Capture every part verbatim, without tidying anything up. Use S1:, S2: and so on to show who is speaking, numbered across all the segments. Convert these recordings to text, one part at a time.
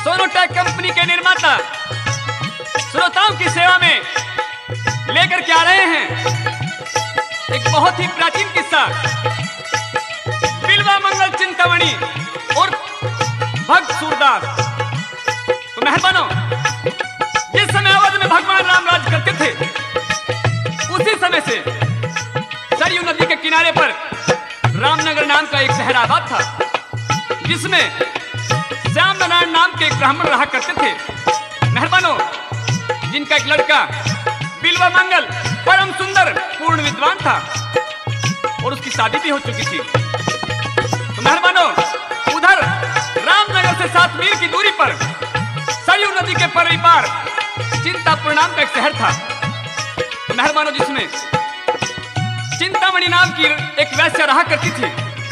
S1: Sonotek company के निर्माता श्रोताओं की सेवा में लेकर के आ रहे हैं एक बहुत ही प्राचीन किस्सा। बिल्वा मंगल चिंतामणि और भक्त सूरदास। तो मेहरबानों, जिस समय अवध में भगवान राम राज करते थे, उसी समय से सरयू नदी के किनारे पर रामनगर नाम का एक शहर आबाद था, जिसमें श्याम नारायण नाम के एक ब्राह्मण रहा करते थे। मेहरबानों, जिनका एक लड़का बिल्वा मंगल परम सुंदर पूर्ण विद्वान था और उसकी शादी भी हो चुकी थी। तो मेहरबानों, उधर रामनगर से सात मील की दूरी पर सरयू नदी के परी पार चिंतापुर नाम का एक शहर था। तो मेहरबानों, जिसमें चिंतामणि नाम की एक वैश्या रहा करती थी।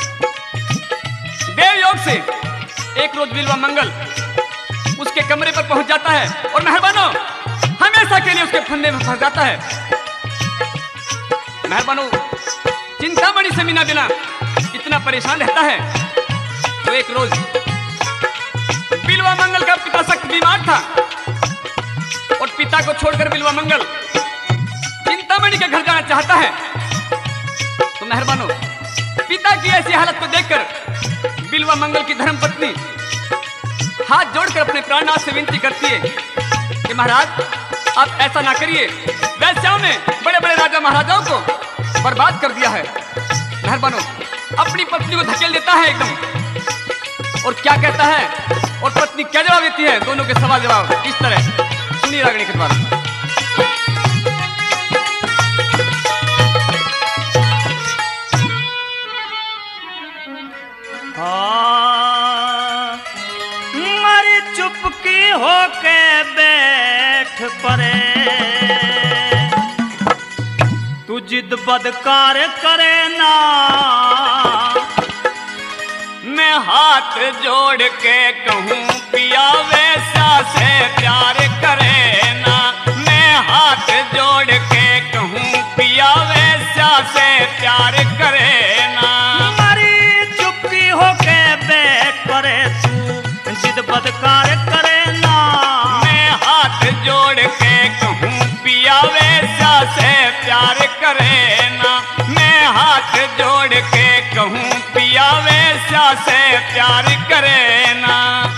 S1: देव योग से एक रोज बिल्वा मंगल उसके कमरे पर पहुंच जाता है और मेहरबानों हमेशा के लिए उसके फंदे में फंस जाता है। मेहरबानों, चिंतामणि से बिना बिना इतना परेशान रहता है। तो एक रोज बिल्वा मंगल का पिता सख्त बीमार था और पिता को छोड़कर बिल्वा मंगल चिंतामणि के घर जाना चाहता है। तो मेहरबानों, पिता की ऐसी हालत को देखकर बिल्वा मंगल की धर्मपत्नी हाथ जोड़कर अपने प्राणनाथ से विनती करती है कि महाराज, आप ऐसा ना करिए। वैश्याओं ने बड़े बड़े राजा महाराजाओं को बर्बाद कर दिया है। मेहरबानों, अपनी पत्नी को धकेल देता है एकदम, और क्या कहता है और पत्नी क्या जवाब देती है, दोनों के सवाल जवाब इस तरह सुनिए रागनी के द्वारा।
S2: मरी चुपकी होके बैठ परे, तू जिद बदकार करे ना।
S1: मैं हाथ जोड़ के कहूँ पिया वैसा से प्यार करे ना। मैं हाथ जोड़ के कहूँ पिया वैसा से प्यार करे ना।
S2: करे तू जिद बदकार करे ना।
S1: मैं हाथ जोड़ के कहूँ पिया वैसा से प्यार करे ना। मैं हाथ जोड़ के कहूँ पिया वैसा से प्यार करे ना।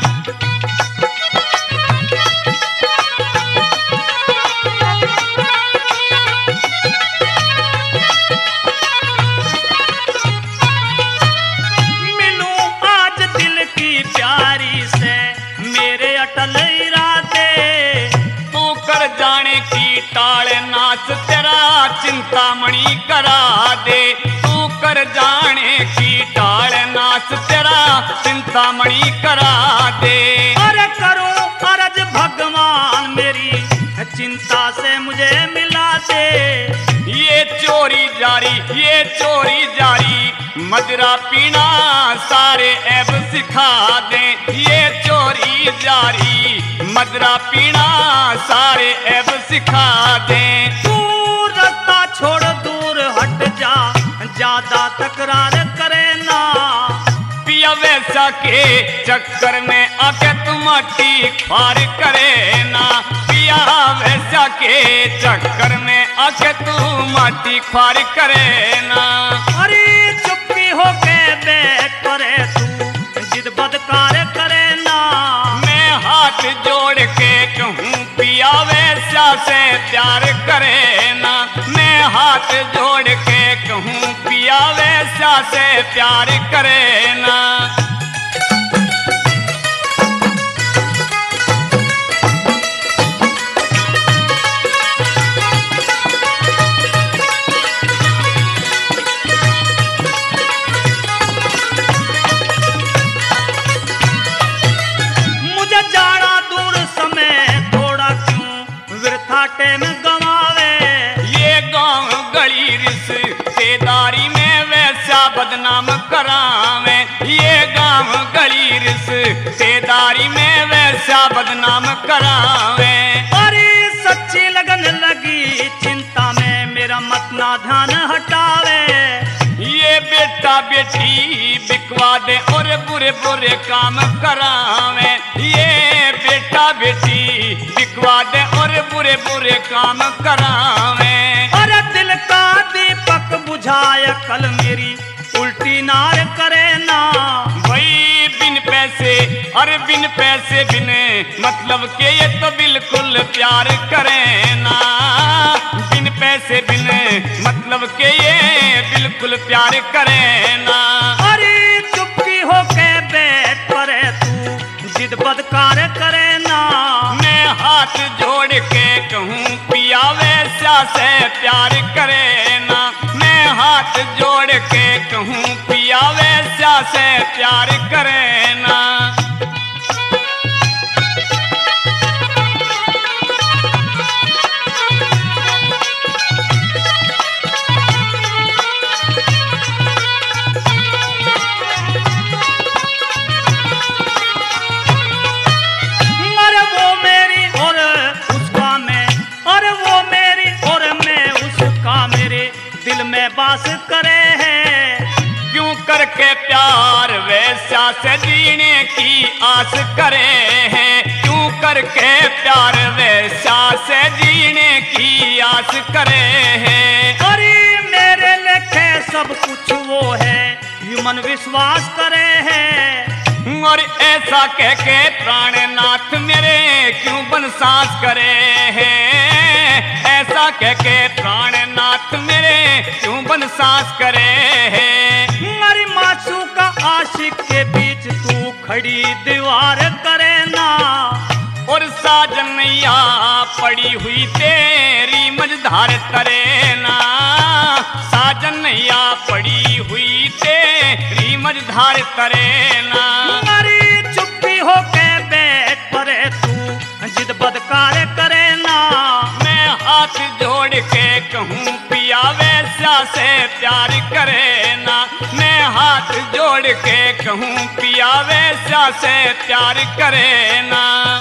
S2: प्यारी से मेरे अटल इरादे,
S1: तू कर जाने की टाल नाच तेरा चिंतामणि करा दे। तू कर जाने की टाल नाच तेरा चिंतामणि करा दे।
S2: अरे करूं अर्ज भगवान मेरी चिंता से मुझे मिला दे।
S1: ये चोरी जारी ये चोरी जारी मदिरा पीना सारे ऐब सिखा दे। ये चोरी जारी मदिरा पीना सारे ऐब सिखा दे।
S2: दूर रास्ता छोड़ दूर हट जा, ज्यादा तकरार करे ना।
S1: पिया वैसा के चक्कर में आके तुम माटी खार करे ना। पिया वैसा के चक्कर में आके तू माटी खार करे ना।
S2: अरे चुप्पी होके बैठ परे, तू जिद बदकार करे ना।
S1: मैं हाथ जोड़ के कहूँ पिया वैसा से प्यार करे ना। मैं हाथ जोड़ के कहूँ पिया वैसा से प्यार करे ना।
S2: में गवावे
S1: ये गांव गली रिश्तेदारी में वैसा बदनाम करावे। ये गांव गली रिश्तेदारी में वैसा बदनाम करावे।
S2: अरे सच्ची लगन लगी चिंता में मेरा मत ना ध्यान हटावे।
S1: ये बेटा बेटी बिकवा दे और बुरे बुरे काम करावे। ये बुरे बुरे काम करावे।
S2: अरे दिल का दीपक बुझाए कल मेरी उल्टी नार करे ना।
S1: भाई बिन पैसे, अरे बिन पैसे बिन मतलब के ये तो बिल्कुल प्यार करे ना। बिन पैसे बिन मतलब के ये बिल्कुल प्यार करे ना।
S2: अरे चुपकी हो के बैठ परे तू जिद बदकार करे ना।
S1: मैं हाथ जोड़ के कहूँ पिया वैसा से प्यार करे ना। मैं हाथ जोड़ के कहूँ पिया वैसा से प्यार करे ना।
S2: अरे वो मेरी और उसका मैं, अरे वो मेरी और मैं उसका मेरे दिल में बास करे है।
S1: क्यों करके प्यार वैसा से जीने की आस करे हैं। क्यों करके प्यार वैसा से जीने की आस करे हैं।
S2: अरे मेरे लेखे सब कुछ वो है ह्यूमन विश्वास करे है।
S1: और ऐसा कह के प्राणनाथ मेरे क्यों बन सांस करे हैं। ऐसा कह के प्राणनाथ मेरे क्यों बन सांस करे हैं।
S2: अरे मासू का आशिक के बीच तू खड़ी दीवार करे ना।
S1: और साजनैया पड़ी हुई तेरी मझधार तरे ना। साजनैया पड़ी हुई तेरी मझधार तरे ना।
S2: अरे चुप्पी हो के बैठ परे तू जिद बदकार करे ना।
S1: मैं हाथ जोड़ के कहूँ पिया वैसा से प्यार करे ना। मैं हाथ जोड़ के कहूँ पिया वैसा से प्यार करे ना।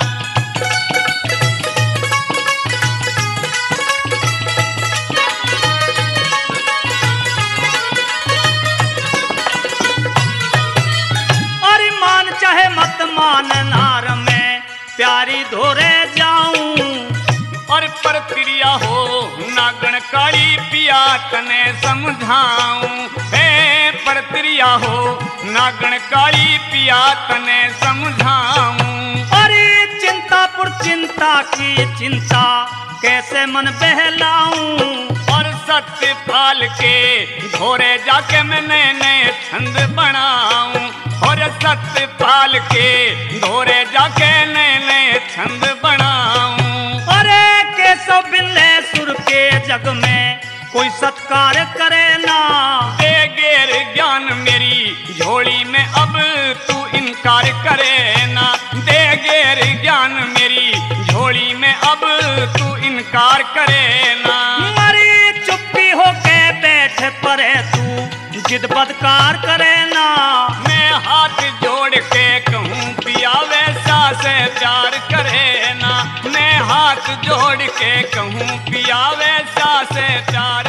S2: अरे मान चाहे मत मान नार में प्यारी धोरे जाऊं।
S1: और पर प्रिया हो नागण काली पिया तने समझाऊं। हे पर प्रिया हो नागण काली पिया तने समझाऊं।
S2: अरे चिंता पुर चिंता की चिंता कैसे मन बहलाऊं।
S1: और सत्यपाल के घोरे जाके मैं नए नए छंद बनाऊं। और सत्यपाल के घोरे जाके नए नए छंद बनाऊं।
S2: अरे केशव बिल्ले सुर के जग में कोई सत्कार करे ना।
S1: दे गेर ज्ञान मेरी झोली में अब तू इनकार करे ना। दे गेर ज्ञान मेरी झोली में अब तू इनकार करे ना।
S2: मरी चुप्पी हो के बैठ परे तू जिद बदकार करे ना।
S1: मैं हाथ जोड़ के कहूँ पिया वैसा से प्यार करे ना। मैं हाथ जोड़ के कहूँ पिया वैसा से प्यार